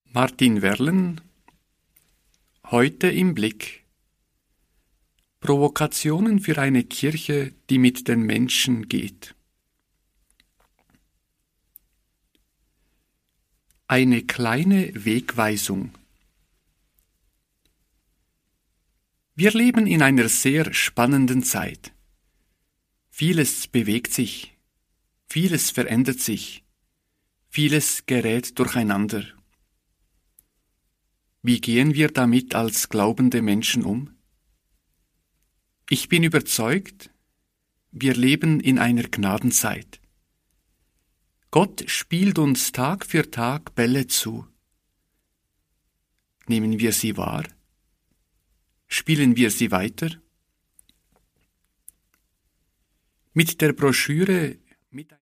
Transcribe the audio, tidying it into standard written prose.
Martin Werlen, heute im Blick. Provokationen für eine Kirche, die mit den Menschen geht. Eine kleine Wegweisung. Wir leben in einer sehr spannenden Zeit. Vieles bewegt sich, vieles verändert sich, vieles gerät durcheinander. Wie gehen wir damit als glaubende Menschen um? Ich bin überzeugt, wir leben in einer Gnadenzeit. Gott spielt uns Tag für Tag Bälle zu. Nehmen wir sie wahr? Spielen wir sie weiter? Mit der Broschüre